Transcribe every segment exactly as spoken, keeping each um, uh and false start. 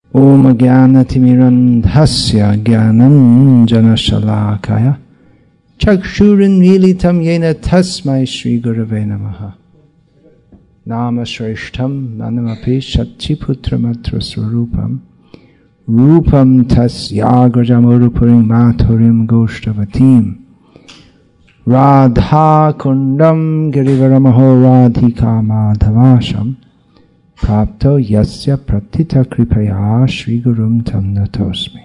Om Jnanatirandhasya Jnananjanashalakaya Chakshurinmilitam Yena Tasmai Shri Gurave Namaha. Nama Shrishtam Manamapi Shatchiputramatra Swarupam Rupam Tasyagrajamurupurim Maturim Goshtavatim Radha Kundam Girivaramaho Radhika Madhavasham Prapto Yasya Pratita Kripaya Shri Gurum Tam Natosmi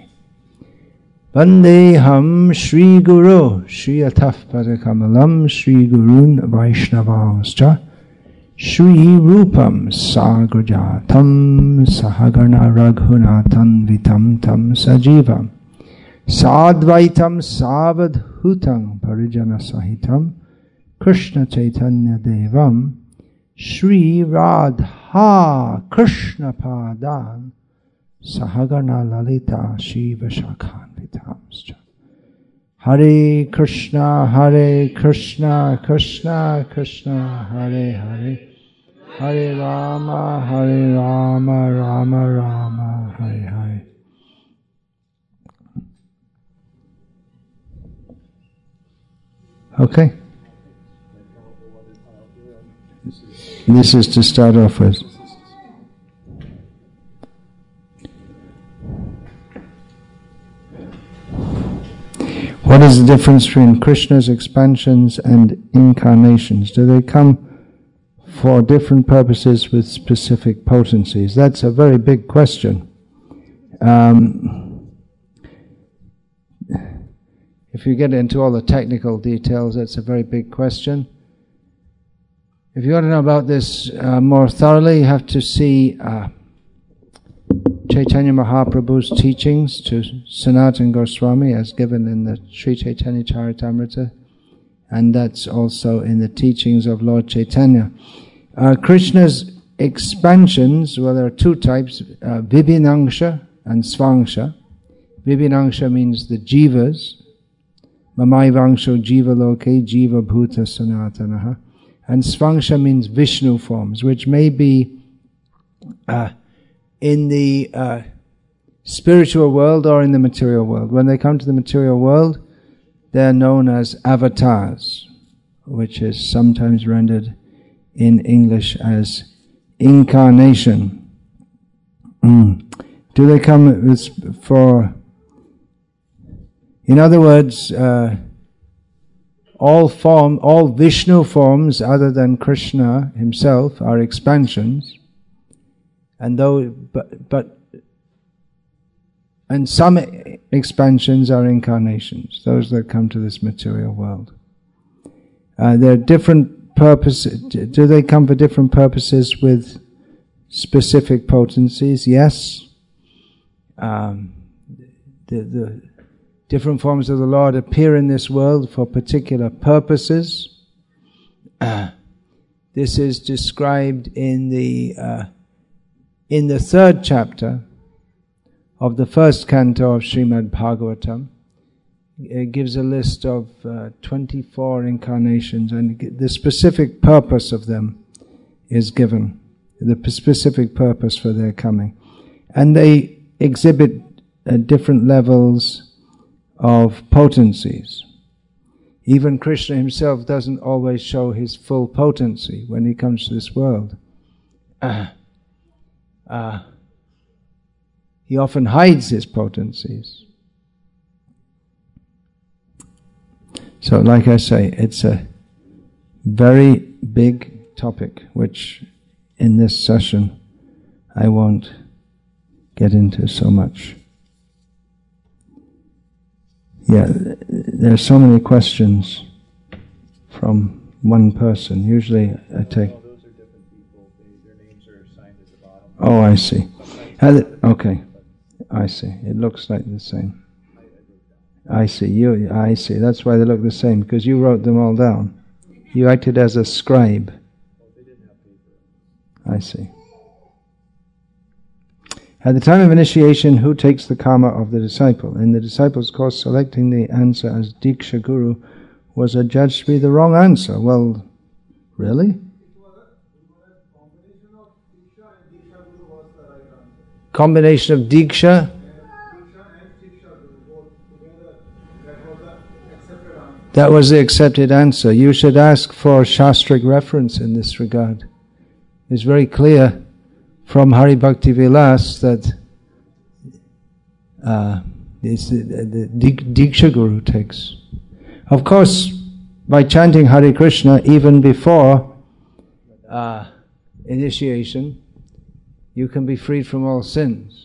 Vandeham Shri Guru Shri Ataf Padakamalam Shri Gurun Vaishnavanscha Shri Rupam Sagrajatam Sahagana Raghunatan Vitam Tam Sajivam Sadvaitam Savadhutam Parijana Sahitam Krishna Chaitanya Devam Shri Radha Krishna Padan Sahagana Lalita Shiva Shakhan Vitamscha. Hare Krishna, Hare Krishna, Krishna Krishna, Hare Hare, Hare Rama, Hare Rama, Rama Rama, Hare Hare. Okay. This is to start off with. What is the difference between Krishna's expansions and incarnations? Do they come for different purposes with specific potencies? That's a very big question. Um, if you get into all the technical details, that's a very big question. If you want to know about this uh, more thoroughly, you have to see uh, Chaitanya Mahaprabhu's teachings to Sanatana Goswami as given in the Sri Chaitanya Charitamrita, and that's also in the teachings of Lord Chaitanya. Uh, Krishna's expansions, well, there are two types, uh, Vibhinangsha and Svangsha. Vibhinangsha means the jivas, Mamaivangsho jiva loke jiva bhuta sanatanaha. And Svangsha means Vishnu forms, which may be uh, in the uh, spiritual world or in the material world. When they come to the material world, they are known as avatars, which is sometimes rendered in English as incarnation. Mm. Do they come with, for, in other words, uh, all form, all Vishnu forms other than Krishna himself are expansions, and though, but, but, and some expansions are incarnations, those that come to this material world. Uh, there are different purposes. Do they come for different purposes with specific potencies? Yes. Um, the, the different forms of the Lord appear in this world for particular purposes. Uh, this is described in the uh, in the third chapter of the first canto of Srimad Bhagavatam. It gives a list of uh, twenty-four incarnations, and the specific purpose of them is given, the specific purpose for their coming. And they exhibit uh, different levels of potencies. Even Krishna himself doesn't always show his full potency when he comes to this world. Uh, uh, he often hides his potencies. So, like I say, it's a very big topic, which in this session I won't get into so much. Yeah, there are so many questions from one person. Usually I take... Oh, those are different people. They, their names are assigned at the bottom. Oh, I see. It, okay, I see. It looks like the same. I see. You. I see. That's why they look the same, because you wrote them all down. You acted as a scribe. I see. At the time of initiation, who takes the karma of the disciple? In the disciple's course, selecting the answer as Diksha Guru was adjudged to be the wrong answer. Well, really? combination of Diksha. That was the accepted answer. You should ask for Shastric reference in this regard. It's very clear from Hari Bhakti Vilas that uh, it's the, the, the Diksha Guru takes. Of course, by chanting Hare Krishna even before uh, initiation, you can be freed from all sins.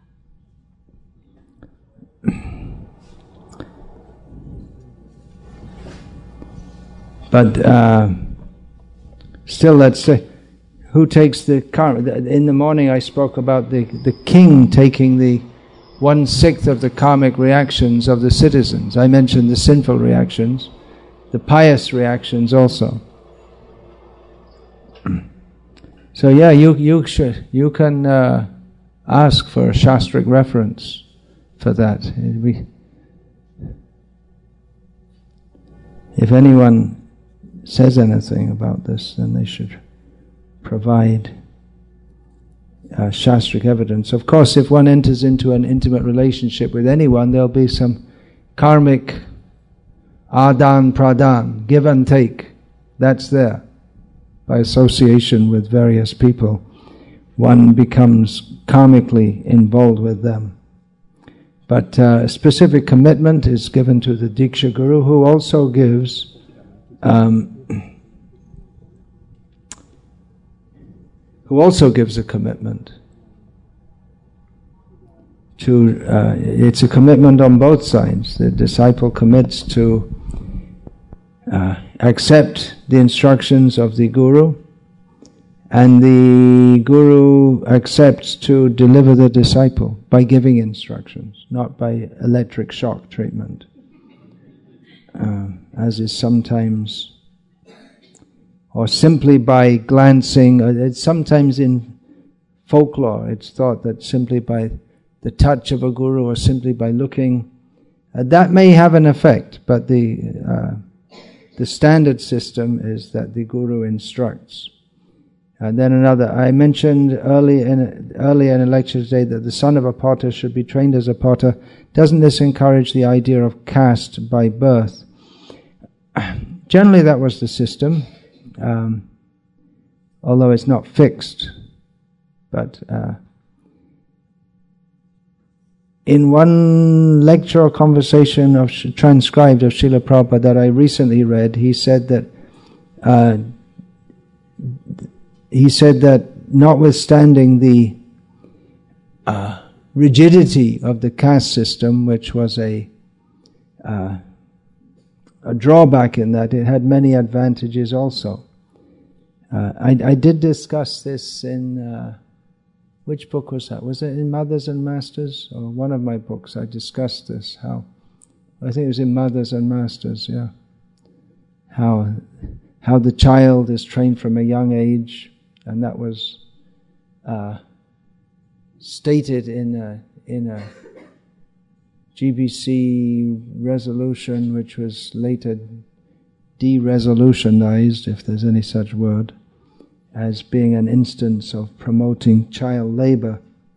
But uh, still, let's say, who takes the karma? In the morning I spoke about the, the king taking the one-sixth of the karmic reactions of the citizens. I mentioned the sinful reactions, the pious reactions also. So yeah, you you should, you can uh, ask for a Shastric reference for that. We, if anyone says anything about this, then they should provide uh, Shastric evidence. Of course, if one enters into an intimate relationship with anyone, there'll be some karmic adan pradan, give and take. That's there. By association with various people, one becomes karmically involved with them. But uh, a specific commitment is given to the Diksha Guru, who also gives um, who also gives a commitment to, uh, it's a commitment on both sides. The disciple commits to uh, accept the instructions of the Guru, and the Guru accepts to deliver the disciple by giving instructions, not by electric shock treatment, uh, as is sometimes, or simply by glancing. It's sometimes in folklore it's thought that simply by the touch of a Guru or simply by looking, uh, that may have an effect, but the uh, the standard system is that the Guru instructs. And then another, I mentioned early in, earlier in a lecture today that the son of a potter should be trained as a potter. Doesn't this encourage the idea of caste by birth? Generally that was the system, um, although it's not fixed. But uh, in one lecture or conversation of transcribed of Srila Prabhupada that I recently read, he said that uh, he said that notwithstanding the uh, rigidity of the caste system, which was a uh, a drawback in that, it had many advantages also. Uh, I, I did discuss this in uh, which book was that? Was it in Mothers and Masters? Or one of my books I discussed this, how, I think it was in Mothers and Masters, yeah. How how the child is trained from a young age, and that was uh, stated in a, in a G B C resolution, which was later de-resolutionized, if there's any such word, as being an instance of promoting child labor.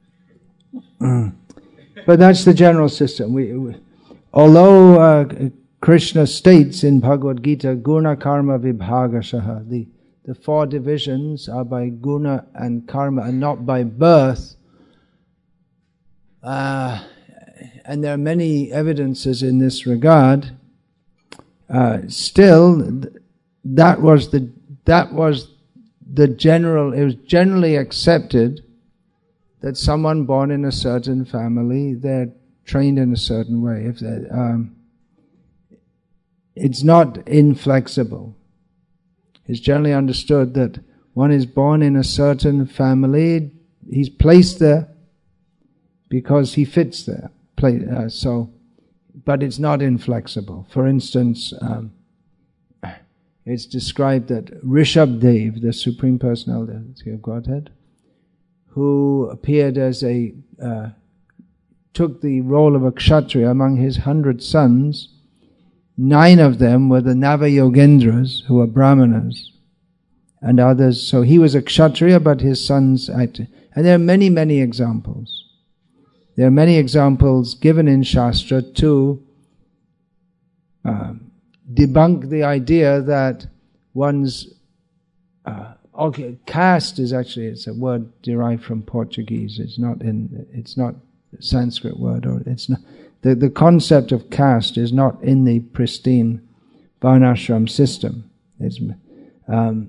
But that's the general system. We, we, although uh, Krishna states in Bhagavad Gita, Guna Karma Vibhagashaha, the, the four divisions are by guna and karma and not by birth. Uh, and there are many evidences in this regard. Uh, still, that was the that was the general. It was generally accepted that someone born in a certain family, they're trained in a certain way. If they, um, it's not inflexible. It's generally understood that one is born in a certain family. He's placed there because he fits there. Play, uh, so, but it's not inflexible. For instance, um, it's described that Rishabdev, the Supreme Personality of Godhead, who appeared as a, uh, took the role of a Kshatriya among his hundred sons, nine of them were the Nava-yogendras, who were Brahmanas, and others. So he was a Kshatriya, but his sons acted. And there are many, many examples. there are many examples given in Shastra to uh, debunk the idea that one's uh, okay, caste is actually, it's a word derived from Portuguese. It's not in, it's not a Sanskrit word, or it's not, the, the concept of caste is not in the pristine Varnashram system. It's um,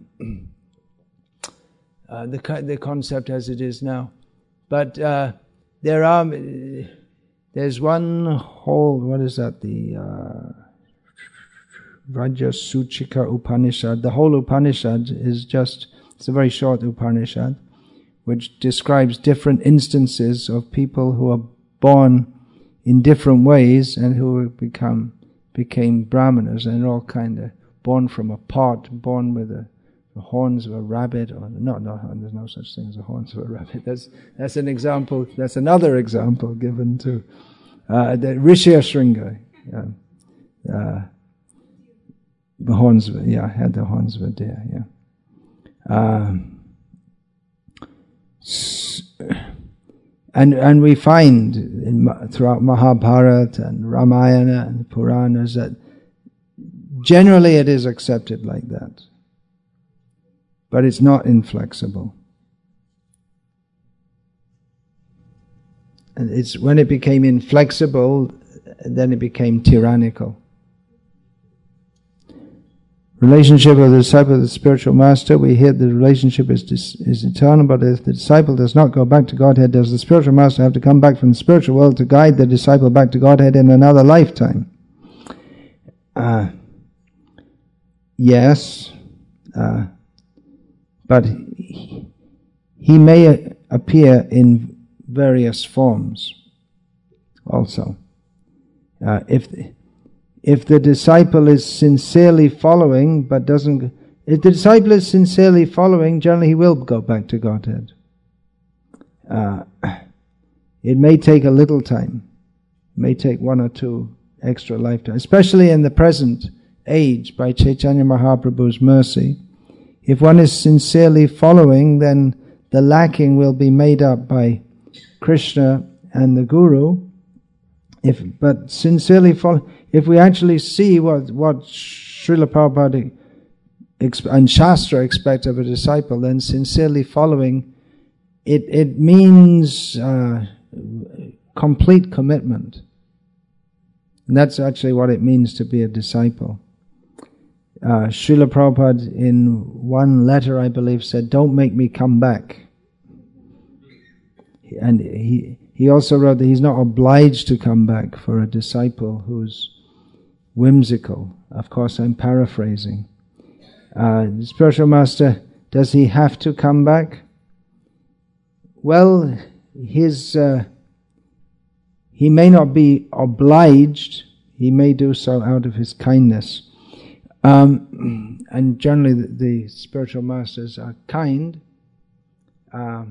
uh, the the concept as it is now. But uh, there are, there's one whole, what is that, the uh, Rajasuchika Upanishad. The whole Upanishad is just, it's a very short Upanishad, which describes different instances of people who are born in different ways and who become became brahmanas, and all kind of born from a pot, born with a the horns of a rabbit, or no, no, there's no such thing as the horns of a rabbit. That's that's an example. That's another example given to uh, the Rishya Shringa. Yeah. Uh, the horns, of, yeah, had the horns of a deer. Yeah, um, and and we find in, throughout Mahabharata and Ramayana and Puranas that generally it is accepted like that. But it's not inflexible. And it's when it became inflexible, then it became tyrannical. Relationship of the disciple with the spiritual master, we hear the relationship is is eternal, but if the disciple does not go back to Godhead, does the spiritual master have to come back from the spiritual world to guide the disciple back to Godhead in another lifetime? Uh, yes. Uh, But he, he may appear in various forms also. Uh, if, the, if the disciple is sincerely following, but doesn't... If the disciple is sincerely following, generally he will go back to Godhead. Uh, it may take a little time. It may take one or two extra lifetimes. Especially in the present age, by Chaitanya Mahaprabhu's mercy. If one is sincerely following, then the lacking will be made up by Krishna and the Guru. If, but sincerely follow, if we actually see what, what Srila Prabhupada and Shastra expect of a disciple, then sincerely following, it, it means uh, complete commitment. And that's actually what it means to be a disciple. Uh, Srila Prabhupada in one letter, I believe, said, "Don't make me come back." And he he also wrote that he's not obliged to come back for a disciple who's whimsical. Of course, I'm paraphrasing. Uh, the spiritual master, does he have to come back? Well, his uh, he may not be obliged. He may do so out of his kindness. Um, and generally the, the spiritual masters are kind. Um,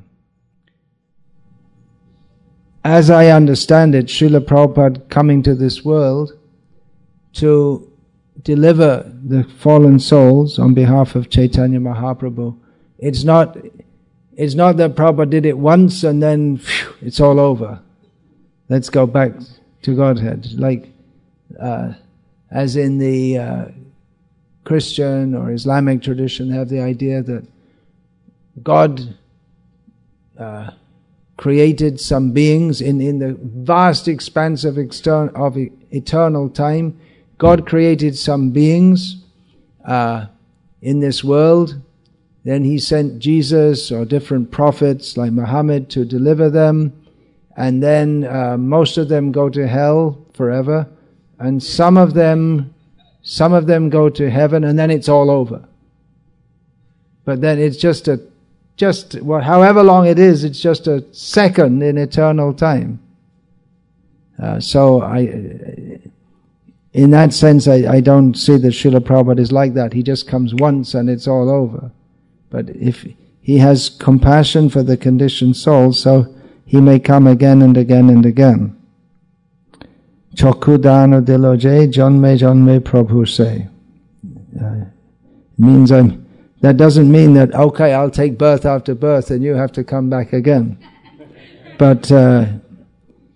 as I understand it, Srila Prabhupada coming to this world to deliver the fallen souls on behalf of Chaitanya Mahaprabhu, it's not, it's not that Prabhupada did it once and then phew, it's all over. Let's go back to Godhead. Like, uh, as in the uh, Christian or Islamic tradition, have the idea that God uh, created some beings in, in the vast expanse of, extern- of e- eternal time. God created some beings uh, in this world. Then He sent Jesus or different prophets like Muhammad to deliver them. And then uh, most of them go to hell forever. And some of them Some of them go to heaven, and then it's all over. But then it's just a, just well, however long it is, it's just a second in eternal time. Uh, so I, in that sense, I, I don't see that Srila Prabhupada is like that. He just comes once and it's all over. But if he has compassion for the conditioned soul, so he may come again and again and again. Chokudano diloje janme janme prabhu se. Uh, means I'm. That doesn't mean that okay, I'll take birth after birth and you have to come back again. But uh,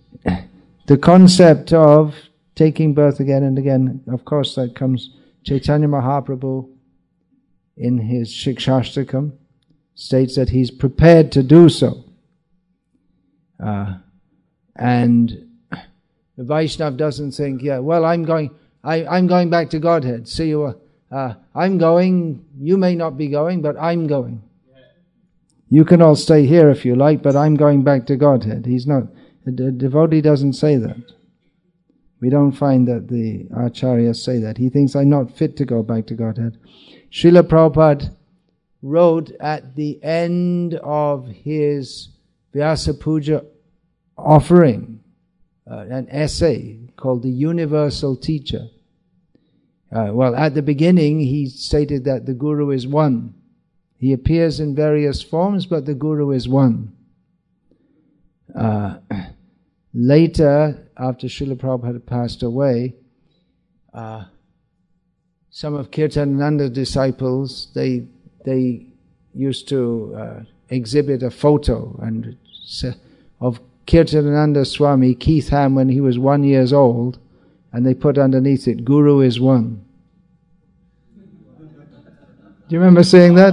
the concept of taking birth again and again, of course that comes, Chaitanya Mahaprabhu in his Shikshashtakam states that he's prepared to do so. Uh, and the Vaishnav doesn't think, yeah, well, I'm going, I, I'm going back to Godhead. See you, uh, I'm going, you may not be going, but I'm going. You can all stay here if you like, but I'm going back to Godhead. He's not, the devotee doesn't say that. We don't find that the acharyas say that. He thinks, I'm not fit to go back to Godhead. Srila Prabhupada wrote at the end of his Vyasa Puja offering uh, an essay called The Universal Teacher. Uh, well, at the beginning he stated that the Guru is one. He appears in various forms, but the Guru is one. Uh, later, after Srila Prabhupada had passed away, uh, some of Kirtananda's disciples, they they used to uh, exhibit a photo and of Kirtananda Swami, Keith Ham, when he was one years old, and they put underneath it, Guru is one. Do you remember seeing that?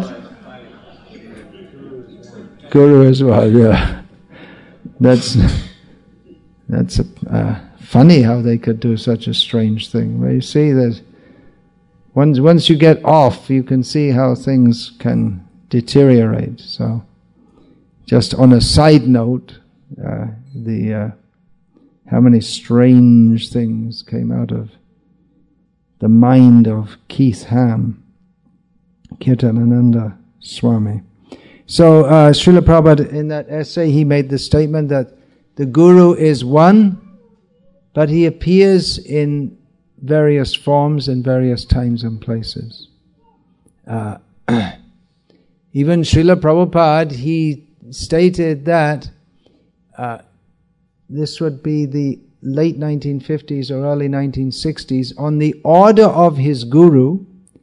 Guru is one, yeah. That's that's a, uh, funny how they could do such a strange thing. But you see that once once you get off, you can see how things can deteriorate. So, just on a side note, uh, the uh, how many strange things came out of the mind of Keith Ham, Kirtanananda Swami. So, uh, Srila Prabhupada, in that essay, he made the statement that the Guru is one, but he appears in various forms in various times and places. Uh, even Srila Prabhupada, he stated that uh, this would be the late nineteen fifties or early nineteen sixties, on the order of his Guru,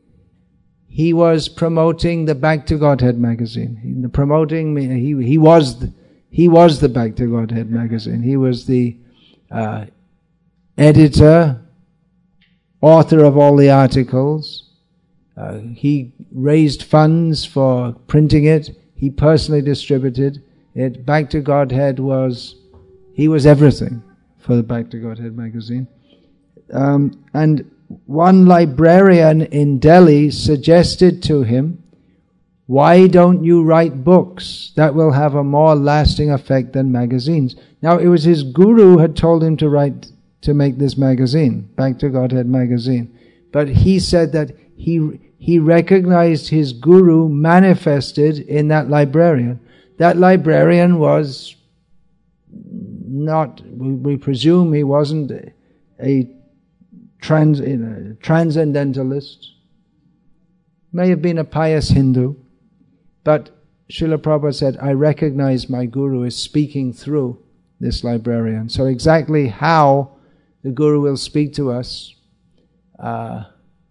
he was promoting the Back to Godhead magazine. He, promoting, he he was the, he was the Back to Godhead magazine. He was the uh, editor, author of all the articles. Uh, he raised funds for printing it. He personally distributed it. Back to Godhead was, he was everything for the Back to Godhead magazine. Um, and one librarian in Delhi suggested to him, why don't you write books that will have a more lasting effect than magazines? Now, it was his guru had told him to write, to make this magazine, Back to Godhead magazine. But he said that he he recognized his guru manifested in that librarian. That librarian was not, we, we presume he wasn't a Trans, you know, transcendentalist, may have been a pious Hindu, but Srila Prabhupada said, I recognize my Guru is speaking through this librarian. So exactly how the Guru will speak to us, uh,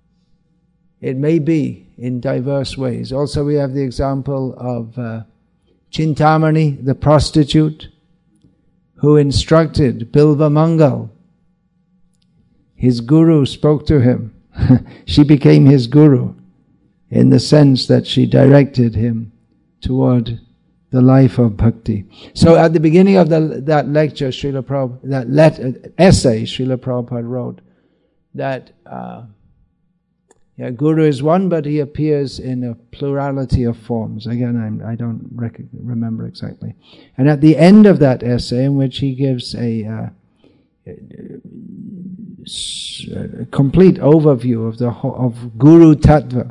it may be in diverse ways. Also we have the example of uh, Chintamani, the prostitute, who instructed Bilva Mangal. His guru spoke to him. She became his guru in the sense that she directed him toward the life of bhakti. So at the beginning of the, that lecture, Srila Prabhupada, that let, essay Srila Prabhupada wrote, that uh, yeah, Guru is one, but he appears in a plurality of forms. Again, I'm, I don't rec- remember exactly. And at the end of that essay, in which he gives a uh, a complete overview of the whole, of Guru Tattva.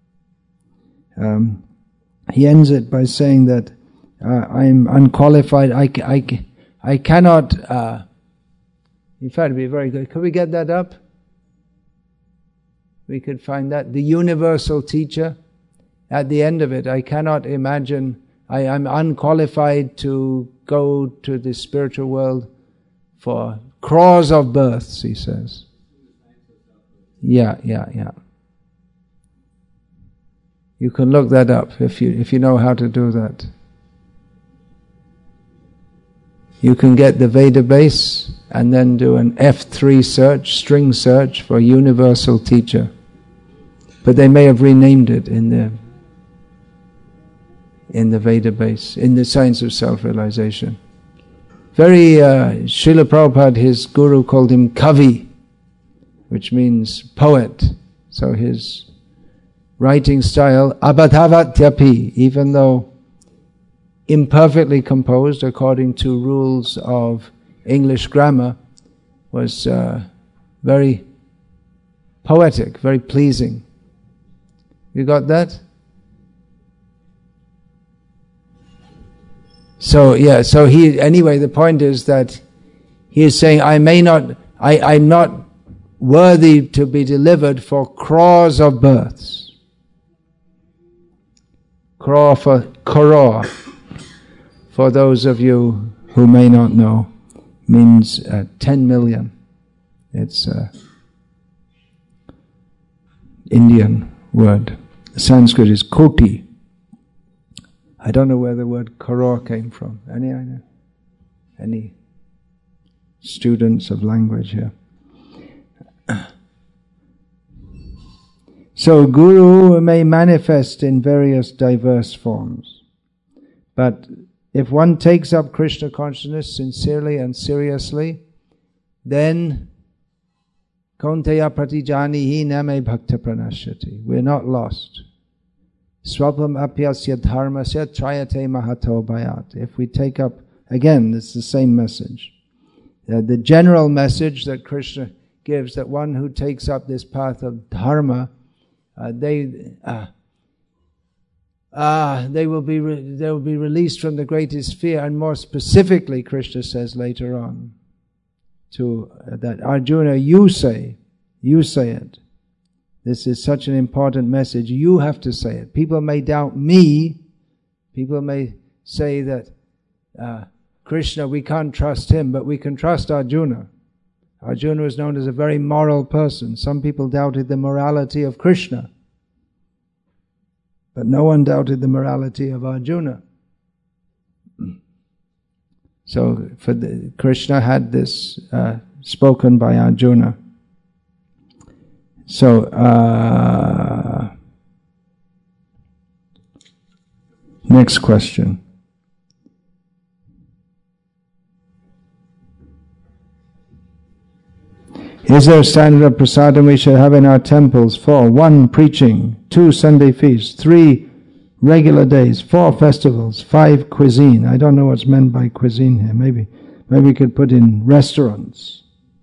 Um, he ends it by saying that uh, I'm unqualified. I, I, I cannot. Uh, in fact, it'd be very good. Could we get that up? We could find that the universal teacher. At the end of it, I cannot imagine. I am unqualified to go to the spiritual world for crores of births, he says. Yeah, yeah, yeah. You can look that up if you if you know how to do that. You can get the Veda base and then do an F three search, string search for universal teacher. But they may have renamed it in the in the Veda base, in the science of self-realization. Very, uh, Srila Prabhupada, his guru called him Kavi, which means poet. So his writing style, abhadavatyapi, even though imperfectly composed according to rules of English grammar, was uh, very poetic, very pleasing. You got that? So yeah, so he, anyway, the point is that he is saying, I may not, I, I'm not worthy to be delivered for crores of births. Crore for crore, for those of you who may not know, means uh, ten million. It's an Indian word. Sanskrit is koti. I don't know where the word crore came from. Any idea? Any students of language here? So Guru may manifest in various diverse forms. But if one takes up Krishna consciousness sincerely and seriously, then Kaunteya pratijanihi name bhakta pranashyati. We're not lost. Swapam apyasya dharmasya trayate mahato bhayat. If we take up, again, it's the same message. Uh, the general message that Krishna gives, that one who takes up this path of dharma, uh, they uh, uh, they will be re- they will be released from the greatest fear. And more specifically, Krishna says later on to uh, that Arjuna, you say, you say it. This is such an important message. You have to say it. People may doubt me. People may say that uh, Krishna, we can't trust him, but we can trust Arjuna. Arjuna is known as a very moral person. Some people doubted the morality of Krishna, but no one doubted the morality of Arjuna. So for the, Krishna had this uh, spoken by Arjuna. So, uh, next question. Is there a standard of prasadam we should have in our temples for one, preaching, two, Sunday feasts, three, regular days, four, festivals, five, cuisine? I don't know what's meant by cuisine here. Maybe, maybe we could put in restaurants.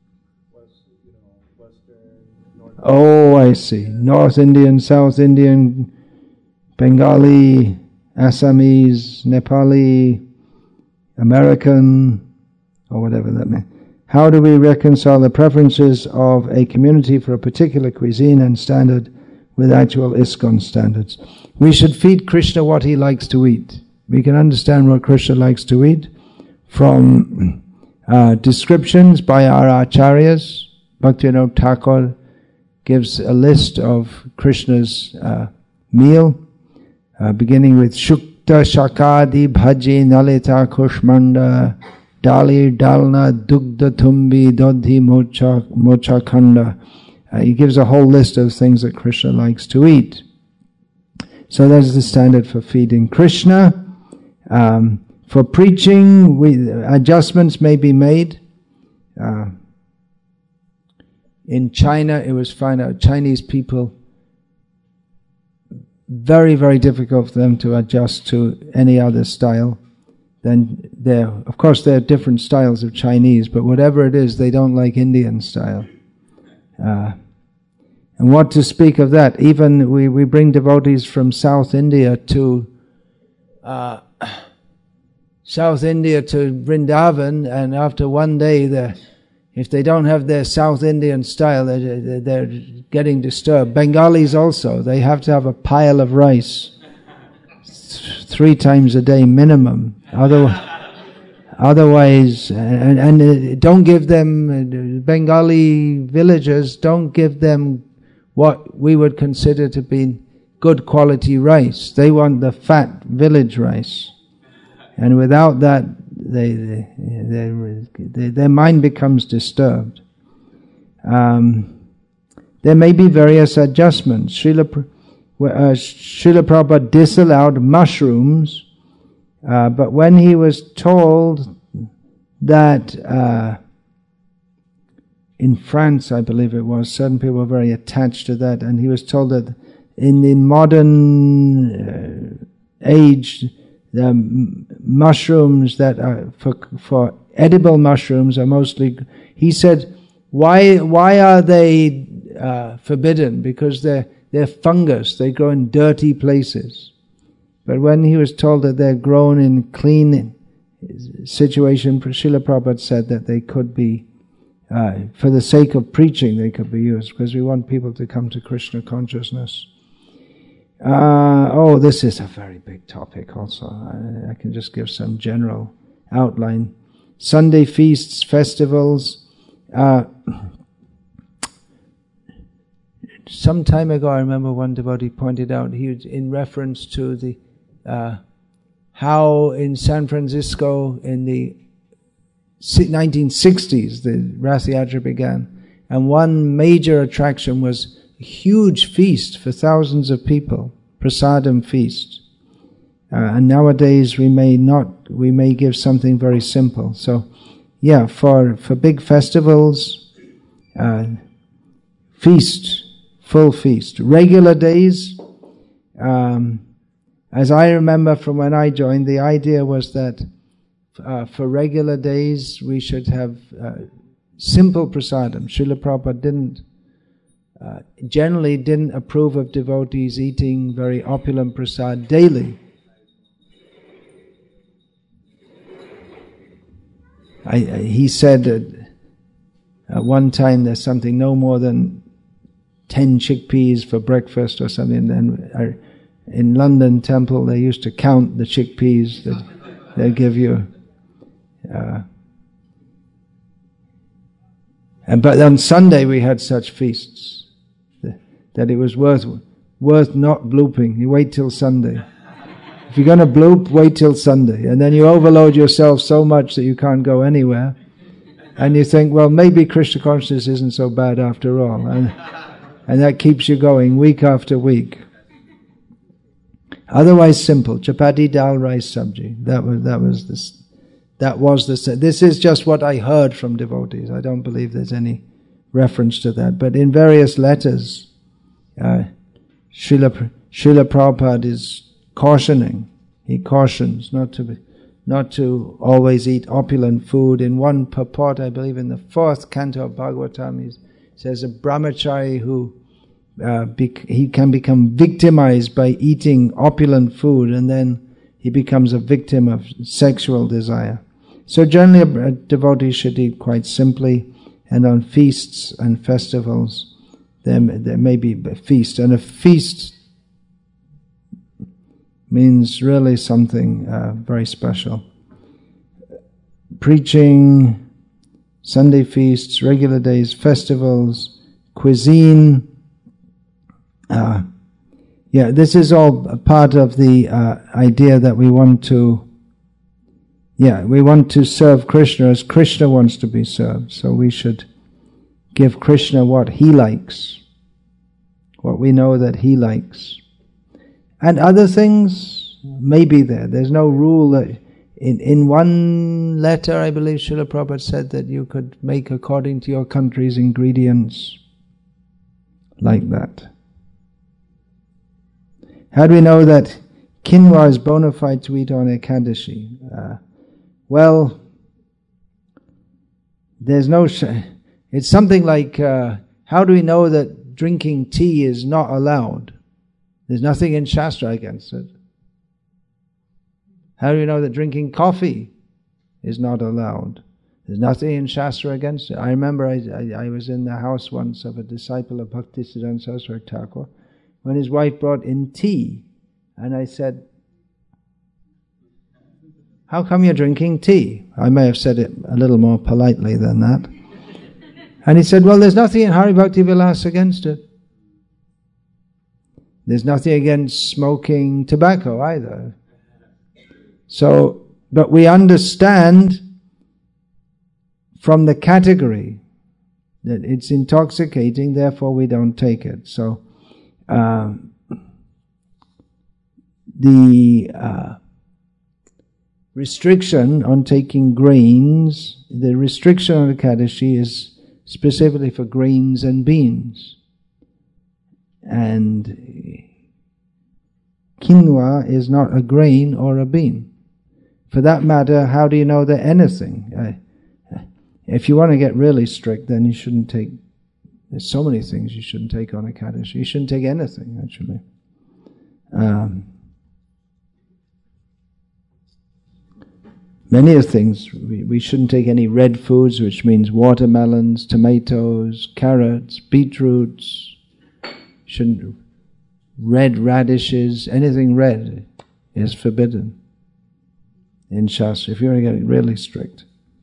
Oh, I see. North Indian, South Indian, Bengali, Assamese, Nepali, American, or whatever that means. How do we reconcile the preferences of a community for a particular cuisine and standard with actual ISKCON standards? We should feed Krishna what he likes to eat. We can understand what Krishna likes to eat from uh, descriptions by our acharyas. Bhaktivinoda Thakur gives a list of Krishna's uh, meal, uh, beginning with Shukta Shakadi Bhaji Nalita Kushmanda Dali Dalna Dugda Tumbi Dodhi Mocha Mocha Khanda. Uh, he gives a whole list of things that Krishna likes to eat. So that's the standard for feeding Krishna. Um, for preaching, we, adjustments may be made. Uh, In China, it was found out Chinese people, very, very difficult for them to adjust to any other style. Then there, of course, there are different styles of Chinese, but whatever it is, they don't like Indian style. Uh, and what to speak of that? Even we, we bring devotees from South India to uh, South India to Vrindavan, and after one day, they're if they don't have their South Indian style, they're, they're getting disturbed. Bengalis also, they have to have a pile of rice th- three times a day minimum. Otherwise, otherwise and, and uh, don't give them, uh, Bengali villagers, don't give them what we would consider to be good quality rice. They want the fat village rice. And without that, they, they, they, they, their mind becomes disturbed. Um, there may be various adjustments. Srila, uh, Srila Prabhupada disallowed mushrooms, uh, but when he was told that uh, in France, I believe it was, certain people were very attached to that, and he was told that in the modern uh, age, the m- mushrooms that are for for edible mushrooms are mostly. He said, "Why why are they uh, forbidden? Because they're they're fungus. They grow in dirty places." But when he was told that they're grown in clean situation, Srila Prabhupada said that they could be, uh, for the sake of preaching, they could be used, because we want people to come to Krishna consciousness. Uh, oh, this is a very big topic also. I, I can just give some general outline. Sunday feasts, festivals. Uh, some time ago, I remember one devotee pointed out, he was in reference to the uh, how in San Francisco in the nineteen sixties the Rath Yatra began, and one major attraction was a huge feast for thousands of people, prasadam feast. Uh, and nowadays we may not, we may give something very simple. So, yeah, for for big festivals, uh, feast, full feast. Regular days, um, as I remember from when I joined, the idea was that uh, for regular days we should have uh, simple prasadam. Srila Prabhupada didn't Uh, generally didn't approve of devotees eating very opulent prasad daily. I, I, he said that at one time there's something no more than ten chickpeas for breakfast or something. And then uh, in London Temple they used to count the chickpeas that they give you. Uh, and but on Sunday we had such feasts that it was worth worth not blooping. You wait till Sunday. If you're going to bloop, wait till Sunday. And then you overload yourself so much that you can't go anywhere. And you think, well, maybe Krishna consciousness isn't so bad after all. And, and that keeps you going week after week. Otherwise simple. Chapati, dal, rice, sabji. That was, that was this, that was the, this is just what I heard from devotees. I don't believe there's any reference to that. But in various letters, Uh, Srila, Srila Prabhupada is cautioning. He cautions not to be, not to always eat opulent food. In one purport, I believe in the fourth canto of Bhagavatam, he says a brahmachari who uh, bec- he can become victimized by eating opulent food, and then he becomes a victim of sexual desire. So generally, a, a devotee should eat quite simply, and on feasts and festivals, There, there may be a feast, and a feast means really something uh, very special. Preaching, Sunday feasts, regular days, festivals, cuisine. Uh, yeah, this is all a part of the uh, idea that we want to, yeah, we want to serve Krishna as Krishna wants to be served. So we should give Krishna what he likes, what we know that he likes. And other things may be there. There's no rule that in, in one letter, I believe Srila Prabhupada said that you could make according to your country's ingredients like that. How do we know that quinoa is bona fide to eat on Ekadashi? Uh, well, there's no... Sh- it's something like, uh, how do we know that drinking tea is not allowed? There's nothing in Shastra against it. How do we know that drinking coffee is not allowed? There's nothing in Shastra against it. I remember I, I, I was in the house once of a disciple of Bhaktisiddhanta Saraswati Thakur when his wife brought in tea. And I said, how come you're drinking tea? I may have said it a little more politely than that. And he said, well, there's nothing in Hari Bhakti Vilas against it. There's nothing against smoking tobacco either. So, but we understand from the category that it's intoxicating, therefore we don't take it. So uh, the uh, restriction on taking grains, the restriction on Ekadashi is specifically for grains and beans. And quinoa is not a grain or a bean. For that matter, how do you know they're anything? Uh, if you want to get really strict, then you shouldn't take, there's so many things you shouldn't take on Ekadashi. You shouldn't take anything, actually. Um, many of things, we, we shouldn't take any red foods, which means watermelons, tomatoes, carrots, beetroots, shouldn't, red radishes, anything red is forbidden in Shastra, if you want to get really strict.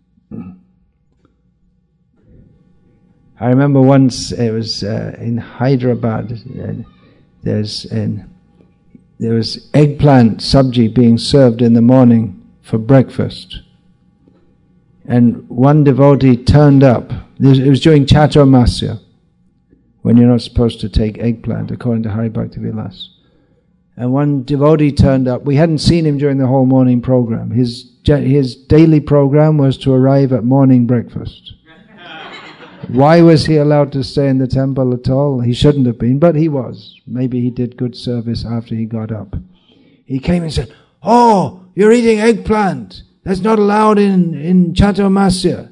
I remember once, it was uh, in Hyderabad, uh, there's an, there was eggplant sabji being served in the morning for breakfast. And one devotee turned up, it was during Chaturmasya, when you're not supposed to take eggplant, according to Hari Bhakti Vilas. And one devotee turned up. We hadn't seen him during the whole morning program. His his daily program was to arrive at morning breakfast. Why was he allowed to stay in the temple at all? He shouldn't have been, but he was. Maybe he did good service after he got up. He came and said, "Oh, you're eating eggplant. That's not allowed in, in Chaturmasya."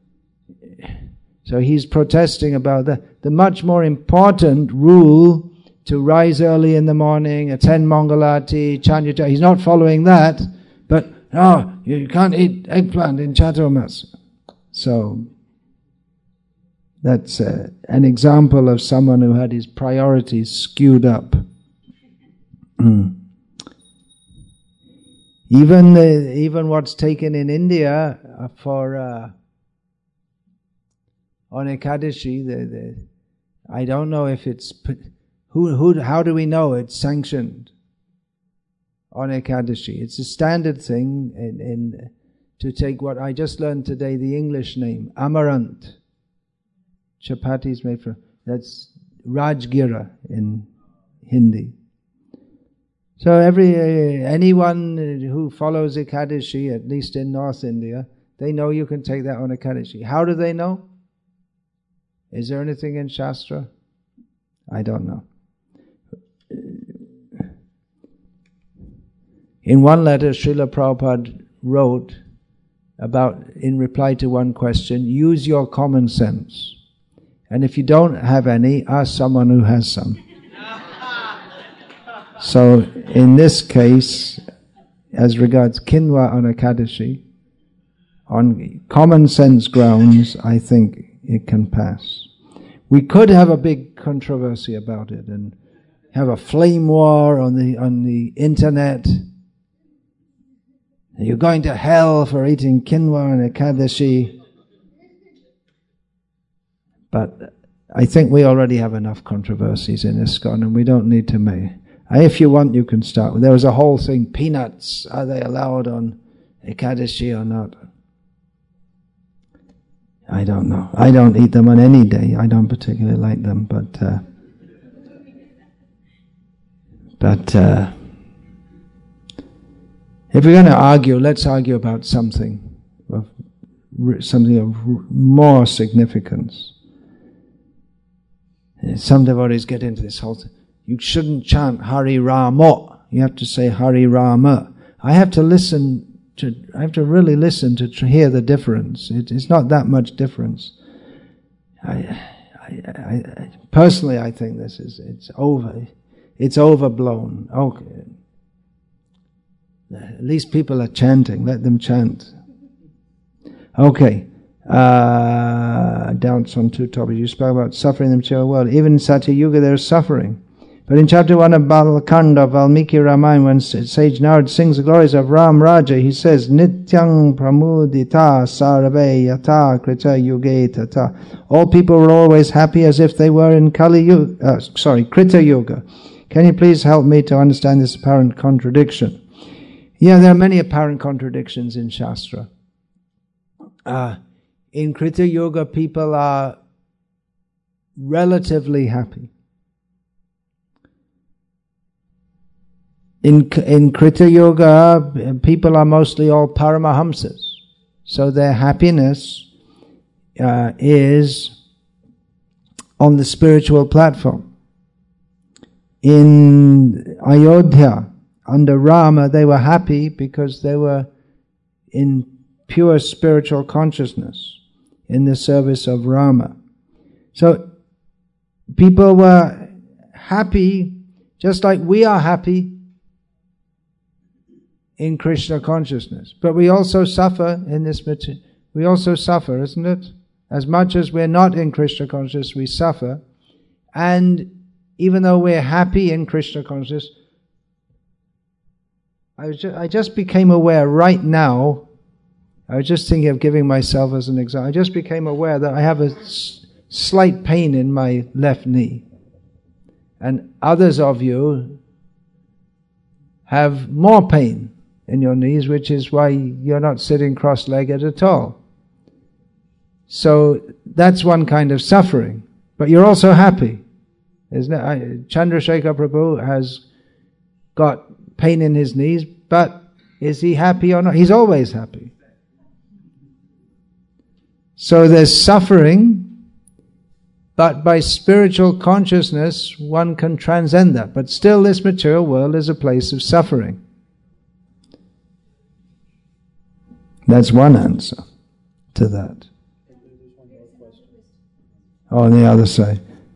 So he's protesting about that. The much more important rule to rise early in the morning, attend Mangalati, chant your... He's not following that, but no, you can't eat eggplant in Chaturmasya. So that's uh, an example of someone who had his priorities skewed up. Mm. Even the, even what's taken in India for uh, on Ekadashi, the, the, I don't know if it's who who how do we know it's sanctioned on Ekadashi? It's a standard thing in, in to take what I just learned today, the English name Amaranth. Chapatis made from, that's Rajgira in Hindi. So every uh, anyone who follows Ekadashi, at least in North India, they know you can take that on Ekadashi. How do they know? Is there anything in Shastra? I don't know. In one letter, Srila Prabhupada wrote about, in reply to one question, use your common sense. And if you don't have any, ask someone who has some. So, in this case, as regards quinoa on Ekadashi, on common sense grounds, I think it can pass. We could have a big controversy about it and have a flame war on the on the internet. You're going to hell for eating quinoa on Ekadashi. But I think we already have enough controversies in ISKCON, and we don't need to make. If you want, you can start. There was a whole thing, peanuts, are they allowed on Ekadashi or not? I don't know. I don't eat them on any day. I don't particularly like them, but uh, but uh, if we're going to argue, let's argue about something of something of more significance. Some devotees get into this whole thing. You shouldn't chant Hari Rama. You have to say Hari Rama. I have to listen to, I have to really listen to tr- hear the difference. It, it's not that much difference. I, I, I, I, personally, I think this is, it's over, it's overblown. Okay. At least people are chanting. Let them chant. Okay. Uh, doubts on two topics. You spoke about suffering in the material world. Even in Satya Yuga there is suffering. But in chapter one of Balakanda, Valmiki Ramayana, when sage Narad sings the glories of Ram Raja, he says, Nityang pramudita sarve yata krita yuge tata. All people were always happy as if they were in Kali Yuga, uh, sorry, Krita Yuga. Can you please help me to understand this apparent contradiction? Yeah, there are many apparent contradictions in Shastra. Uh, in Krita Yoga, people are relatively happy. In in Krita Yoga, people are mostly all Paramahamsas, so their happiness uh, is on the spiritual platform. In Ayodhya, under Rama, they were happy because they were in pure spiritual consciousness, in the service of Rama. So people were happy, just like we are happy in Krishna consciousness. But we also suffer in this material. We also suffer, isn't it? As much as we're not in Krishna consciousness, we suffer. And even though we're happy in Krishna consciousness, I, was just, I just became aware right now, I was just thinking of giving myself as an example, I just became aware that I have a s- slight pain in my left knee. And others of you have more pain in your knees, which is why you're not sitting cross-legged at all. So that's one kind of suffering. But you're also happy, isn't it? I, Chandrasekhar Prabhu has got pain in his knees, but is he happy or not? He's always happy. So there's suffering, but by spiritual consciousness one can transcend that. But still this material world is a place of suffering. That's one answer to that. Oh, on the other side.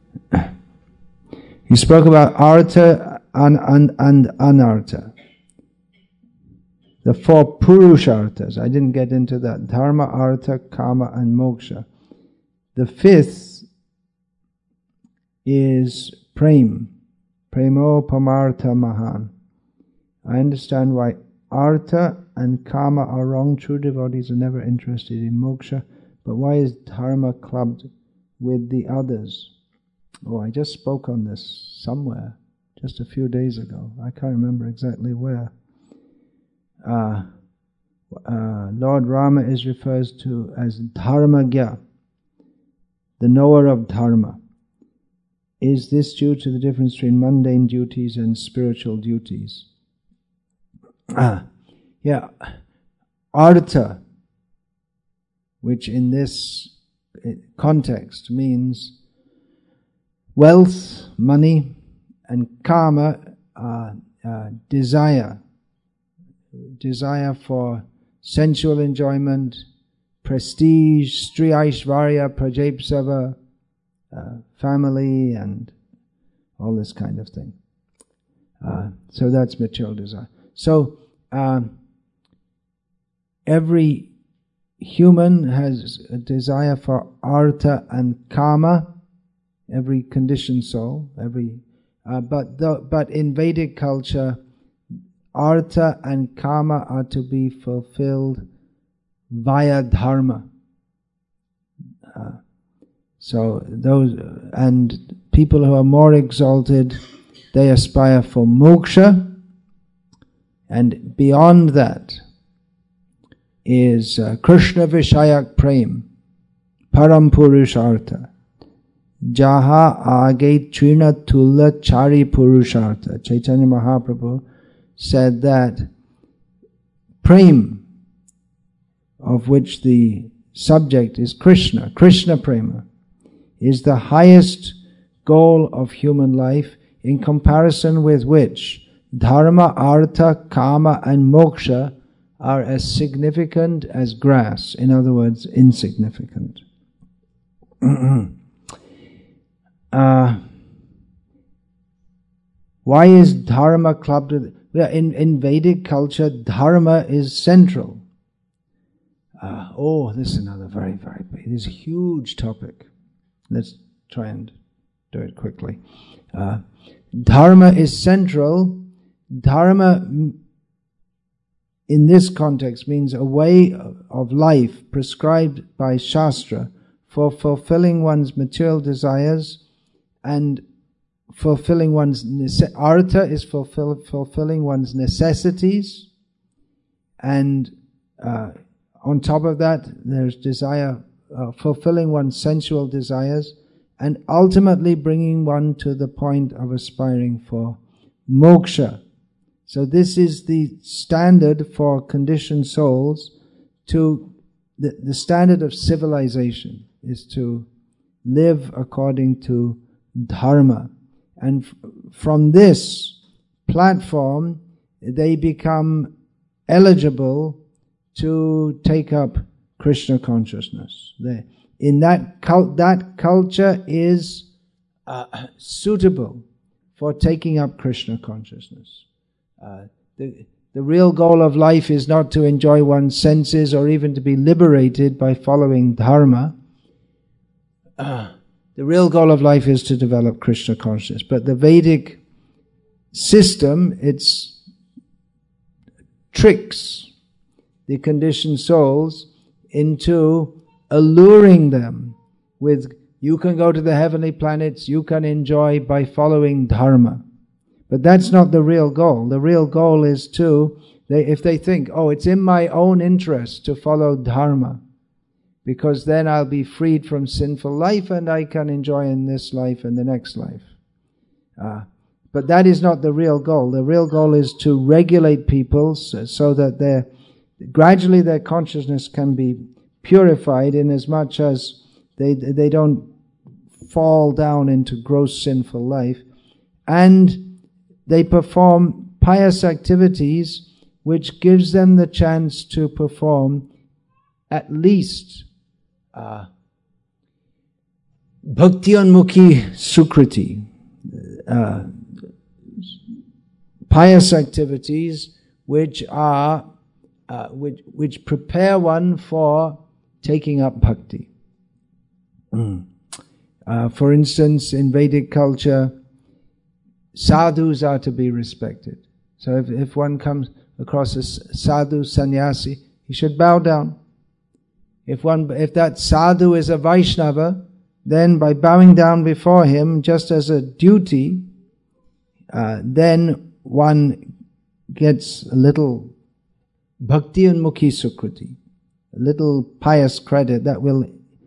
You spoke about artha and, and, and anartha. The four purusharthas. I didn't get into that. Dharma, artha, kama and moksha. The fifth is prem. Premo pamartha mahan. I understand why artha and kama are wrong. True devotees are never interested in moksha. But why is dharma clubbed with the others? Oh, I just spoke on this somewhere just a few days ago. I can't remember exactly where. Uh, uh, Lord Rama is referred to as Dharmagya, the knower of Dharma. Is this due to the difference between mundane duties and spiritual duties? Ah, yeah. Artha, which in this context means wealth, money, and kama, uh, uh, desire. Desire for sensual enjoyment, prestige, Stri Aishvarya, Prajapsava, uh, family, and all this kind of thing. Uh, so that's material desire. So um, every human has a desire for artha and kama, every conditioned soul, every uh, but the, but in Vedic culture, artha and kama are to be fulfilled via dharma. Uh, so those and people who are more exalted, they aspire for moksha, and beyond that is uh, Krishna Vishayak Prem, Param Purushartha, Jaha Age Trina Tulla Chari Purushartha. Chaitanya Mahaprabhu said that Prem, of which the subject is Krishna, Krishna Prema, is the highest goal of human life, in comparison with which Dharma, Artha, Kama and Moksha are as significant as grass. In other words, insignificant. uh, why is Dharma clubbed with... In, in Vedic culture, Dharma is central. Uh, oh, this is another very, very big... This is a huge topic. Let's try and do it quickly. Uh, Dharma is central. Dharma, in this context, means a way of life prescribed by Shastra for fulfilling one's material desires and fulfilling one's nece- artha is fulfill, fulfilling one's necessities, and uh, on top of that there's desire, uh, fulfilling one's sensual desires, and ultimately bringing one to the point of aspiring for moksha. So this is the standard for conditioned souls. To the, the standard of civilization is to live according to dharma, and f- from this platform they become eligible to take up Krishna consciousness. They, in that cult, that culture is uh, suitable for taking up Krishna consciousness. Uh, the, the real goal of life is not to enjoy one's senses or even to be liberated by following dharma. Uh, the real goal of life is to develop Krishna consciousness. But the Vedic system, it's tricks the conditioned souls into alluring them with, you can go to the heavenly planets, you can enjoy by following dharma. But that's not the real goal. The real goal is to, they, if they think, oh, it's in my own interest to follow dharma, because then I'll be freed from sinful life and I can enjoy in this life and the next life. Uh, but that is not the real goal. The real goal is to regulate people so, so that their gradually their consciousness can be purified in as much as they they don't fall down into gross sinful life, and they perform pious activities which gives them the chance to perform at least uh, bhakti-unmukhi sukriti, uh, pious activities which are uh, which which prepare one for taking up bhakti. Mm. Uh, for instance, in Vedic culture, sadhus are to be respected. So if, if one comes across a sadhu sannyasi, he should bow down. If one, if that sadhu is a Vaishnava, then by bowing down before him, just as a duty, uh, then one gets a little bhakti-unmukhi sukriti, a little pious credit that will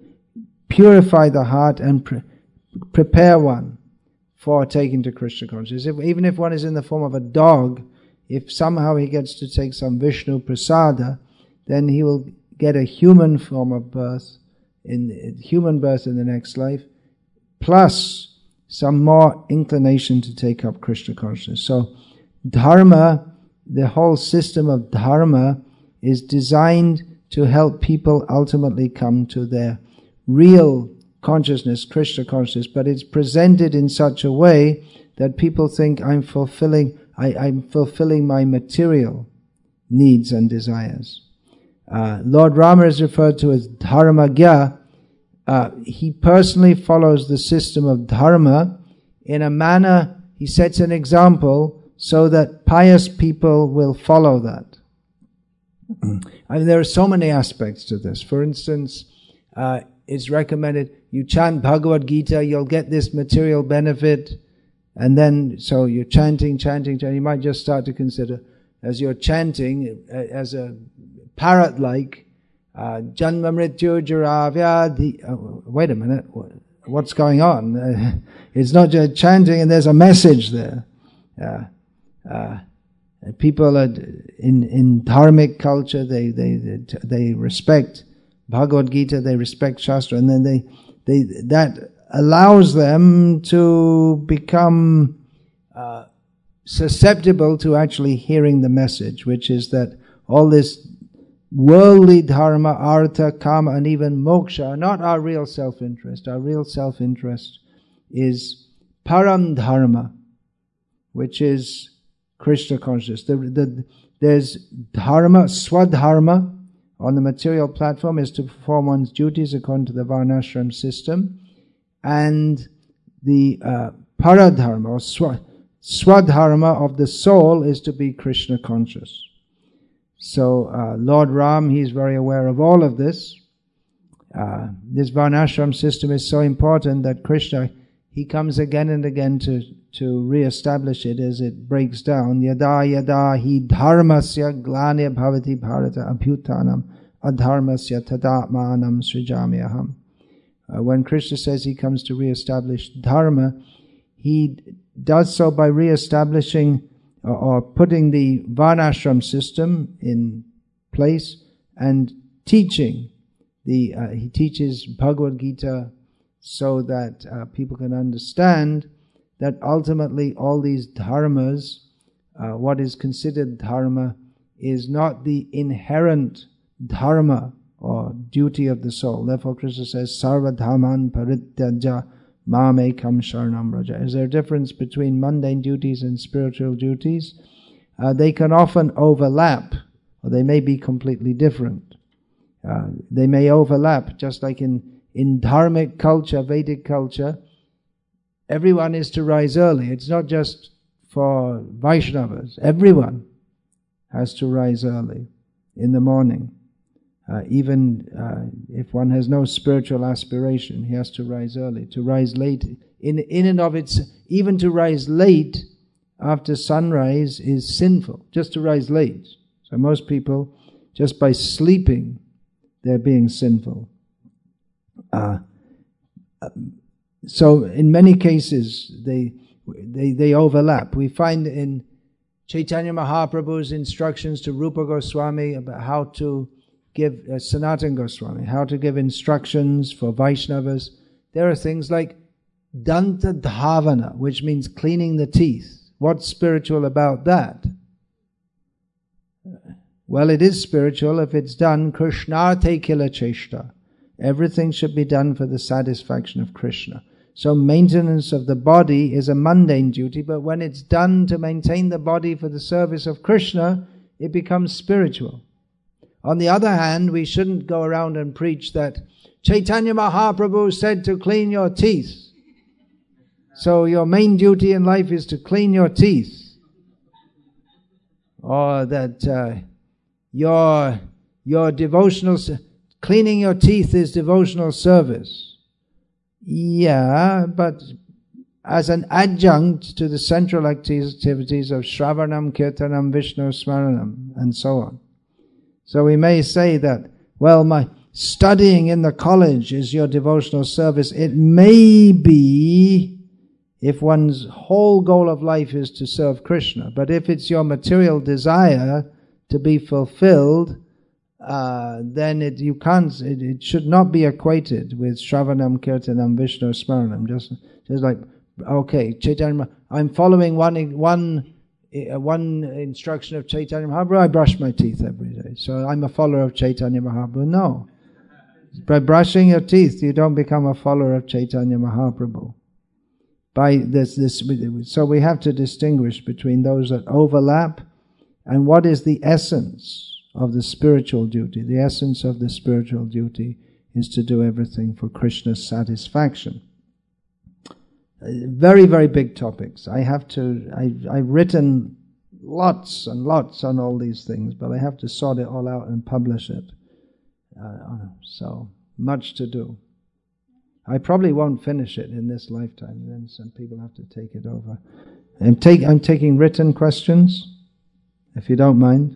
purify the heart and pre- prepare one for taking to Krishna consciousness. If, even if one is in the form of a dog, if somehow he gets to take some Vishnu prasada, then he will get a human form of birth, in human birth in the next life, plus some more inclination to take up Krishna consciousness. So dharma, the whole system of dharma, is designed to help people ultimately come to their real consciousness, Krishna consciousness, but it's presented in such a way that people think I'm fulfilling, I, I'm fulfilling my material needs and desires. Uh, Lord Rama is referred to as Dharmagya. Uh, he personally follows the system of dharma in a manner, he sets an example so that pious people will follow that. I mean, there are so many aspects to this. For instance, uh, it's recommended you chant Bhagavad Gita, you'll get this material benefit, and then so you're chanting, chanting, chanting. You might just start to consider, as you're chanting, uh, as a parrot-like, uh, Janma Mrityu Jara Vyadhi. Oh, wait a minute, what's going on? Uh, it's not just chanting, and there's a message there. Uh, uh, people are in in dharmic culture, they they they, they respect Bhagavad Gita, they respect Shastra, and then they, they that allows them to become uh, susceptible to actually hearing the message, which is that all this worldly dharma, artha, kama, and even moksha are not our real self-interest. Our real self-interest is param dharma, which is Krishna consciousness. The, the, there's dharma, swadharma, on the material platform is to perform one's duties according to the varnashram system, and the uh, paradharma or swa, swadharma of the soul is to be Krishna conscious. So uh, Lord Ram, he is very aware of all of this. Uh, this varnashram system is so important that Krishna, he comes again and again to to re-establish it as it breaks down. Yada yada hi dharmasya glane bhavati bharata abhyutanam adharmasya tadatmanam srijami aham. Uh, when Krishna says he comes to re-establish dharma, he does so by re-establishing or, or putting the varnashram system in place and teaching. The uh, he teaches Bhagavad Gita so that uh, people can understand that ultimately all these dharmas, uh, what is considered dharma, is not the inherent dharma or duty of the soul. Therefore Krishna says, Sarva dharman parityaja mamekam sharanam raja. Is there a difference between mundane duties and spiritual duties? Uh, they can often overlap, or they may be completely different. Uh, they may overlap, just like in, in dharmic culture, Vedic culture, everyone is to rise early. It's not just for Vaishnavas. Everyone has to rise early in the morning. Uh, even uh, if one has no spiritual aspiration, he has to rise early. To rise late, in in and of its, even to rise late after sunrise is sinful. Just to rise late. So most people, just by sleeping, they're being sinful. Uh, so in many cases, they they they overlap. We find in Chaitanya Mahaprabhu's instructions to Rupa Goswami about how to give uh, Sanatana Goswami, how to give instructions for Vaishnavas. There are things like Danta Dhavana, which means cleaning the teeth. What's spiritual about that? Well, it is spiritual if it's done Krishnarte Kila Cheshta. Everything should be done for the satisfaction of Krishna. So maintenance of the body is a mundane duty, but when it's done to maintain the body for the service of Krishna, it becomes spiritual. On the other hand, we shouldn't go around and preach that Chaitanya Mahaprabhu said to clean your teeth. So your main duty in life is to clean your teeth. Or that uh, your, your devotional, cleaning your teeth is devotional service. Yeah, but as an adjunct to the central activities of Shravanam, Kirtanam, Vishnu Smaranam, and so on. So we may say that, well, my studying in the college is your devotional service. It may be if one's whole goal of life is to serve Krishna. But if it's your material desire to be fulfilled, uh, then it, you can't, it, it should not be equated with Shravanam, Kirtanam, Vishnu Smaranam. Just, just like, okay, Chaitanya, I'm following one, one, uh, one instruction of Chaitanya Mahaprabhu, I brush my teeth every day. So I'm a follower of Chaitanya Mahaprabhu. No. By brushing your teeth, you don't become a follower of Chaitanya Mahaprabhu. By this, this, so we have to distinguish between those that overlap and what is the essence of the spiritual duty. The essence of the spiritual duty is to do everything for Krishna's satisfaction. Very, very big topics. I have to, I, I've written lots and lots on all these things, but I have to sort it all out and publish it. Uh, so, much to do. I probably won't finish it in this lifetime, then some people have to take it over. I'm, take, I'm taking written questions, if you don't mind.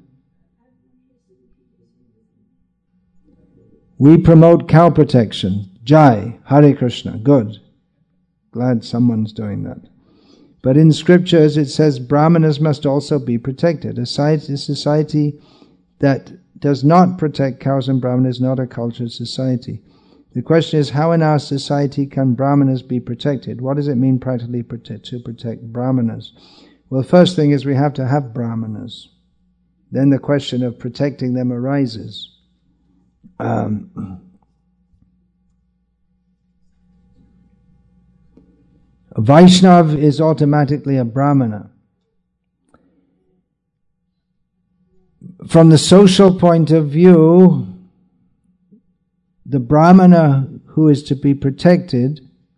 We promote cow protection. Jai, Hare Krishna, good. Glad someone's doing that. But in scriptures it says Brahmanas must also be protected. A society, a society that does not protect cows and Brahmanas is not a cultured society. The question is, how in our society can Brahmanas be protected? What does it mean practically protect, to protect Brahmanas? Well, the first thing is we have to have Brahmanas. Then the question of protecting them arises. Um, a Vaishnav is automatically a Brahmana. From the social point of view, the Brahmana who is to be protected,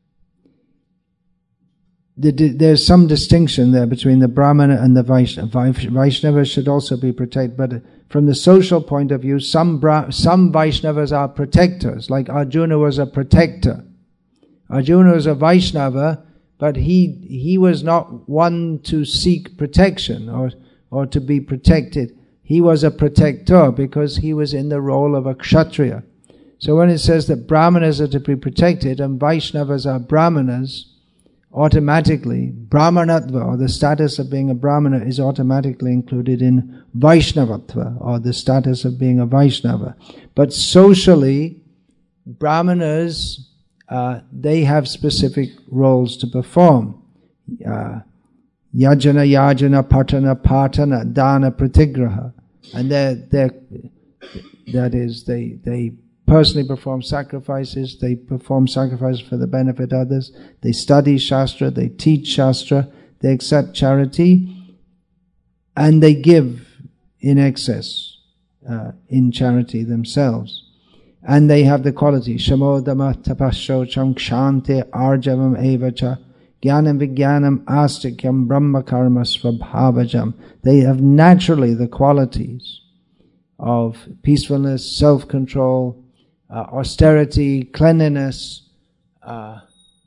there's some distinction there between the Brahmana and the Vaishnava. Vaishnavas should also be protected, but from the social point of view, some Bra- some Vaishnavas are protectors, like Arjuna was a protector. Arjuna was a Vaishnava, but he he was not one to seek protection or or to be protected. He was a protector because he was in the role of a kshatriya. So when it says that brahmanas are to be protected and Vaishnavas are brahmanas, automatically brahmanatva, or the status of being a brahmana, is automatically included in Vaishnavatva, or the status of being a Vaishnava. But socially, brahmanas, uh, they have specific roles to perform. Uh, yajana, yajana, patana, patana, dana, pratigraha. And they're, they're, that is, they, they personally perform sacrifices, they perform sacrifices for the benefit of others, they study Shastra, they teach Shastra, they accept charity, and they give in excess uh, in charity themselves. And they have the quality, Shamodama tapashocham kshante arjavam evacha jnanam vijnanam astikyam brahma karma svabhavajam. They have naturally the qualities of peacefulness, self-control, uh, austerity, cleanliness, uh,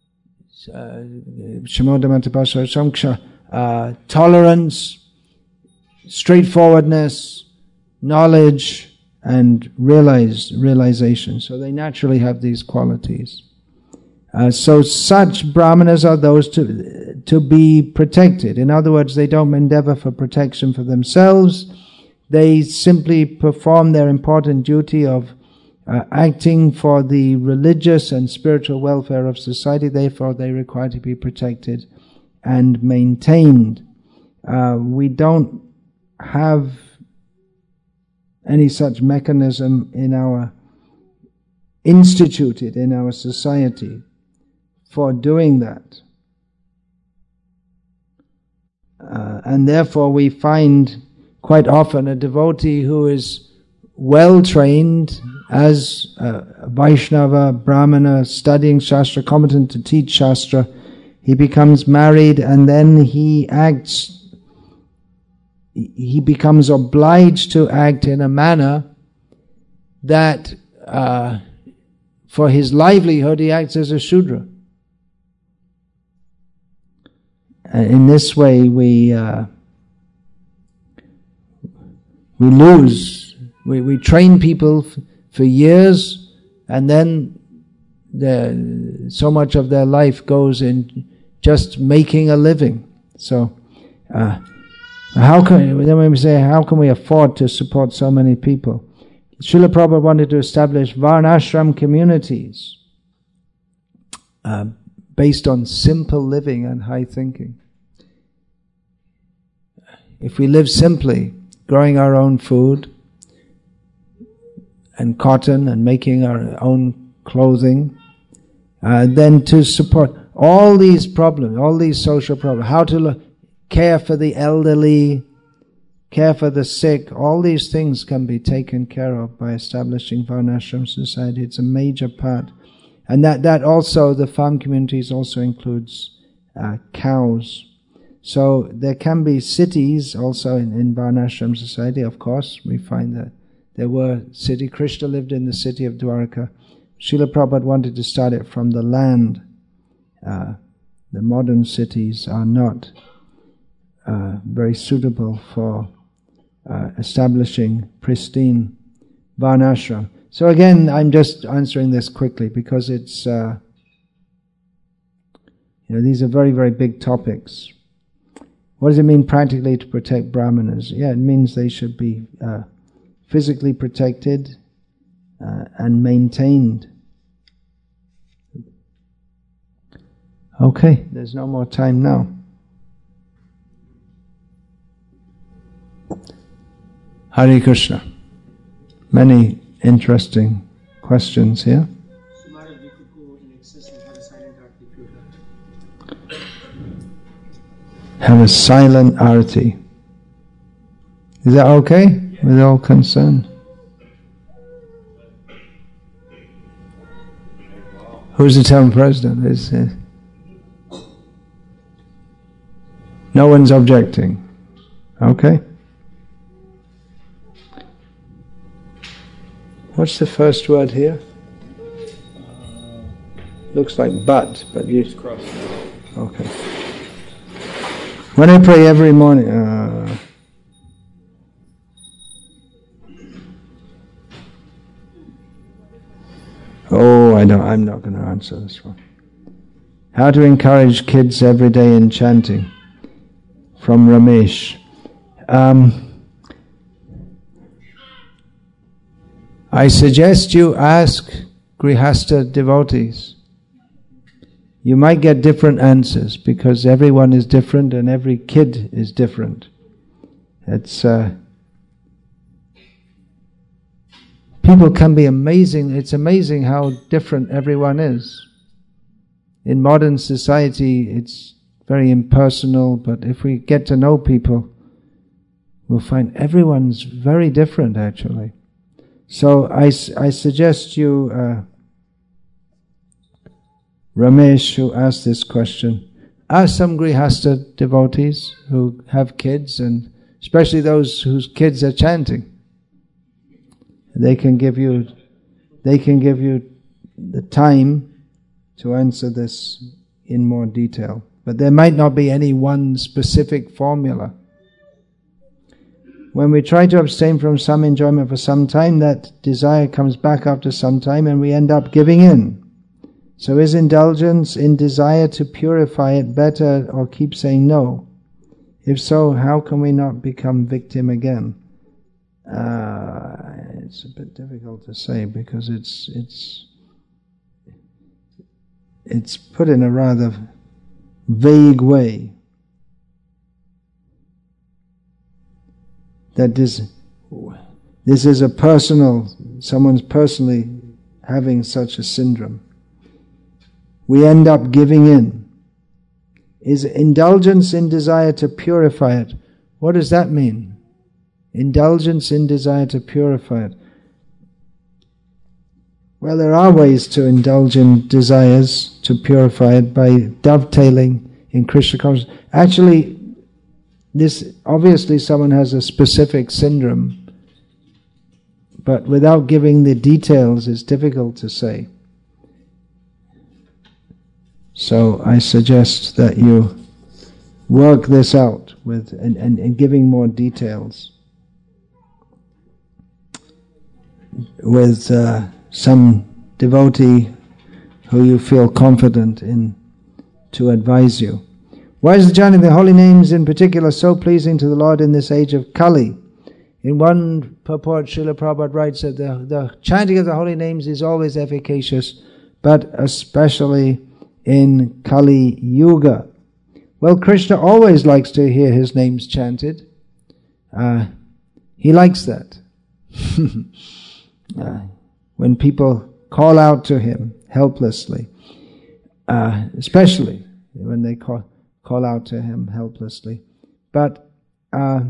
Shamodama tapashocham ksha, uh, tolerance, straightforwardness, knowledge, and realize, realization. So they naturally have these qualities. Uh, so such brahmanas are those to, to be protected. In other words, they don't endeavor for protection for themselves. They simply perform their important duty of uh, acting for the religious and spiritual welfare of society. Therefore, they require to be protected and maintained. Uh, we don't have any such mechanism in our, instituted in our society for doing that. Uh, and therefore we find quite often a devotee who is well trained as a Vaishnava, Brahmana, studying Shastra, competent to teach Shastra. He becomes married and then he acts he becomes obliged to act in a manner that uh, for his livelihood he acts as a Shudra. Uh, in this way we uh, we lose, we, we train people f- for years and then the, so much of their life goes in just making a living. So uh, How can, then when we say, how can we afford to support so many people? Srila Prabhupada wanted to establish Varnashram communities uh, based on simple living and high thinking. If we live simply, growing our own food and cotton and making our own clothing, uh, then to support all these problems, all these social problems, how to look, care for the elderly, care for the sick, all these things can be taken care of by establishing Varnashram society. It's a major part. And that, that also, the farm communities also includes uh, cows. So there can be cities also in, in Varnashram society, of course. We find that there were city, Krishna lived in the city of Dwarka. Srila Prabhupada wanted to start it from the land. Uh, the modern cities are not Uh, very suitable for uh, establishing pristine Varnashram. So again, I'm just answering this quickly because it's, uh, you know, these are very, very big topics. What does it mean practically to protect Brahmanas? Yeah, it means they should be uh, physically protected uh, and maintained. Okay, there's no more time now. Hare Krishna. Many interesting questions here. Have a silent arati. Is that okay with all concerned? Who's the town president? Is uh, no one's objecting. Okay. What's the first word here? Uh, Looks like but, but you... Okay. When I pray every morning, uh, oh, I don't. I'm not going to answer this one. How to encourage kids every day in chanting? From Ramesh. Um, I suggest you ask Grihastha devotees. You might get different answers because everyone is different and every kid is different. It's uh, people can be amazing. It's amazing how different everyone is. In modern society, it's very impersonal, but if we get to know people, we'll find everyone's very different, actually. So I, I suggest you, uh, Ramesh, who asked this question, ask some Grihastha devotees who have kids, and especially those whose kids are chanting. They can give you, they can give you the time to answer this in more detail. But there might not be any one specific formula. When we try to abstain from some enjoyment for some time, that desire comes back after some time and we end up giving in. So is indulgence in desire to purify it better, or keep saying no? If so, how can we not become victim again? Uh, it's a bit difficult to say because it's it's it's put in a rather vague way. That this, this is a personal, someone's personally having such a syndrome. We end up giving in. Is indulgence in desire to purify it? What does that mean? Indulgence in desire to purify it. Well, there are ways to indulge in desires to purify it by dovetailing in Krishna consciousness. Actually, this obviously someone has a specific syndrome, but without giving the details, it's difficult to say. So I suggest that you work this out with and, and, and giving more details with uh, some devotee who you feel confident in to advise you. Why is the chanting of the holy names in particular so pleasing to the Lord in this age of Kali? In one purport, Srila Prabhupada writes that the, the chanting of the holy names is always efficacious, but especially in Kali Yuga. Well, Krishna always likes to hear his names chanted. Uh, he likes that. uh, when people call out to him helplessly, uh, especially when they call, call out to him helplessly. But uh,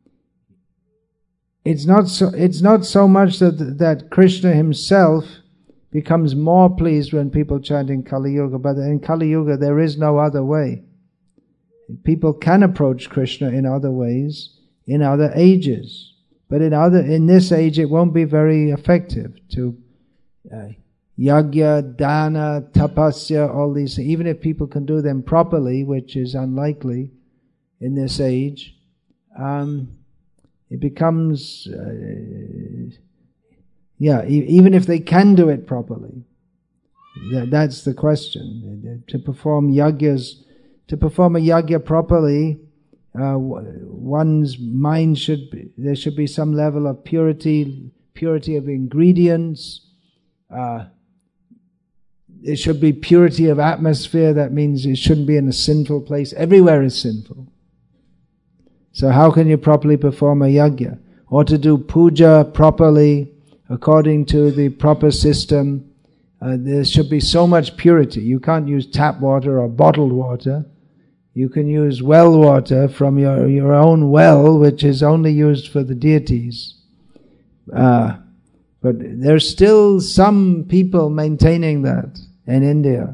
it's not so. It's not so much that that Krishna himself becomes more pleased when people chant in Kali Yuga, but in Kali Yuga there is no other way. People can approach Krishna in other ways, in other ages, but in other in this age it won't be very effective to uh, yagya, dana, tapasya, all these things. Even if people can do them properly, which is unlikely in this age, um, it becomes uh, yeah. E- even if they can do it properly, th- that's the question. To perform yagyas. To perform a yagya properly, uh, one's mind should be, there should be some level of purity, purity of ingredients. Uh, there should be purity of atmosphere. That means it shouldn't be in a sinful place. Everywhere is sinful. So how can you properly perform a yagya? Or to do puja properly, according to the proper system, uh, there should be so much purity. You can't use tap water or bottled water. You can use well water from your, your own well, which is only used for the deities. Uh, but there's still some people maintaining that in India.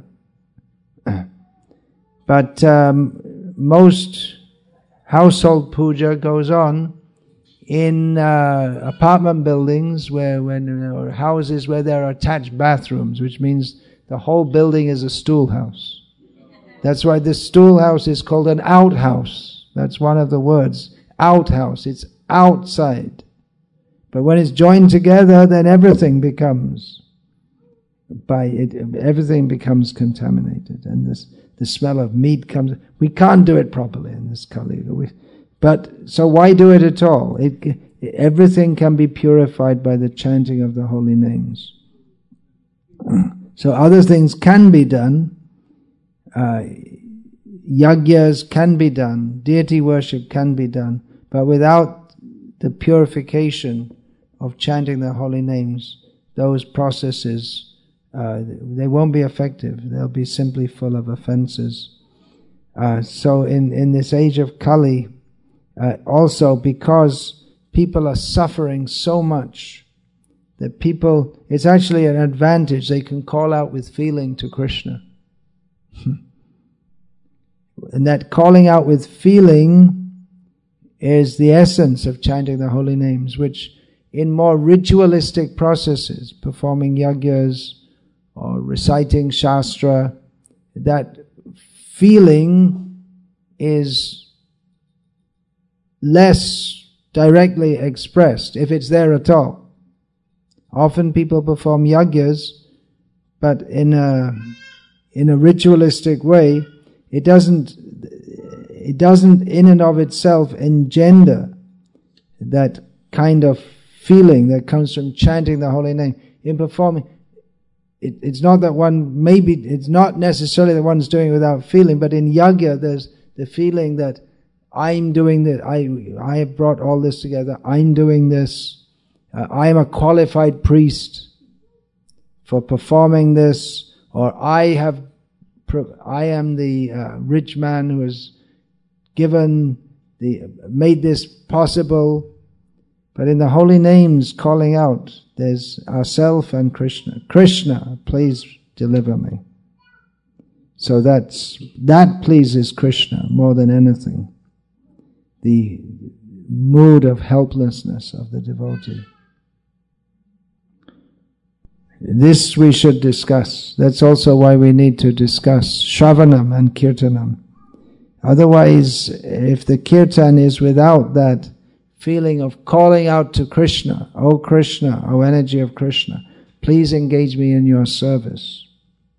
But um, most household puja goes on in uh, apartment buildings where, when, or houses where there are attached bathrooms, which means the whole building is a stool house. That's why the stool house is called an outhouse. That's one of the words. Outhouse. It's outside. But when it's joined together, then everything becomes by it. Everything becomes contaminated, and this the smell of meat comes. We can't do it properly in this Kali Yuga. But so why do it at all? It, everything can be purified by the chanting of the holy names. So other things can be done. Uh, Yagyas can be done. Deity worship can be done. But without the purification of chanting the holy names, those processes, uh, they won't be effective. They'll be simply full of offenses. Uh, so in, in this age of Kali, uh, also because people are suffering so much, that people, it's actually an advantage. They can call out with feeling to Krishna. And that calling out with feeling is the essence of chanting the holy names, which in more ritualistic processes, performing yagyas or reciting shastra, that feeling is less directly expressed, if it's there at all. Often people perform yagyas, but in a in a ritualistic way, it doesn't it doesn't in and of itself engender that kind of feeling that comes from chanting the holy name. In performing, it, it's not that one maybe it's not necessarily that one's doing it without feeling, but in yagya there's the feeling that I'm doing this. I I have brought all this together. I'm doing this. Uh, I am a qualified priest for performing this, or I have, I am the uh, rich man who has given the, made this possible. But in the holy names calling out, there's ourself and Krishna. Krishna, please deliver me. So that's, that pleases Krishna more than anything. The mood of helplessness of the devotee. This we should discuss. That's also why we need to discuss Shravanam and Kirtanam. Otherwise, if the Kirtan is without that feeling of calling out to Krishna, O Krishna, O energy of Krishna, please engage me in your service.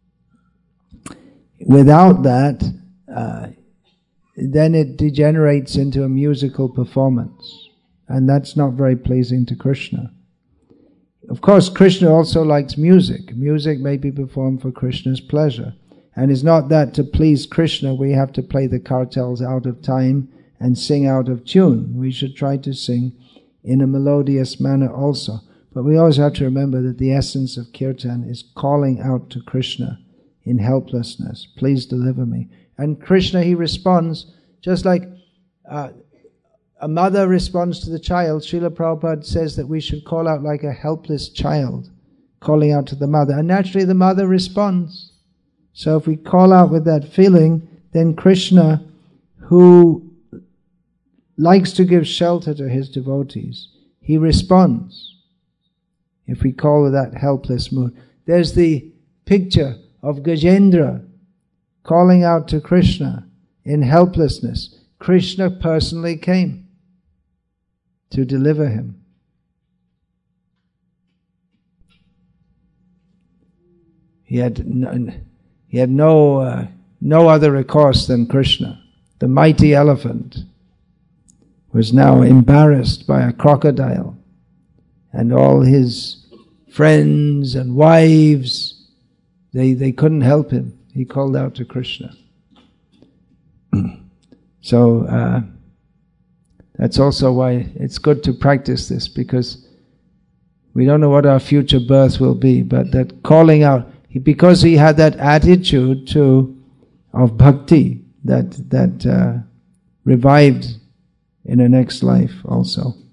Without that, uh, then it degenerates into a musical performance. And that's not very pleasing to Krishna. Of course, Krishna also likes music. Music may be performed for Krishna's pleasure. And it's not that to please Krishna we have to play the kartals out of time and sing out of tune. We should try to sing in a melodious manner also. But we always have to remember that the essence of kirtan is calling out to Krishna in helplessness. Please deliver me. And Krishna, he responds just like uh, a mother responds to the child. Srila Prabhupada says that we should call out like a helpless child, calling out to the mother. And naturally the mother responds. So if we call out with that feeling, then Krishna, who likes to give shelter to his devotees, he responds. If we call with that helpless mood. There's the picture of Gajendra calling out to Krishna in helplessness. Krishna personally came to deliver him. He had no, he had no, uh, no other recourse than Krishna. The mighty elephant was now embarrassed by a crocodile, and all his friends and wives, they, they couldn't help him. He called out to Krishna. So, uh, that's also why it's good to practice this, because we don't know what our future birth will be, but that calling out, he, because he had that attitude to of bhakti that that uh, revived in the next life also.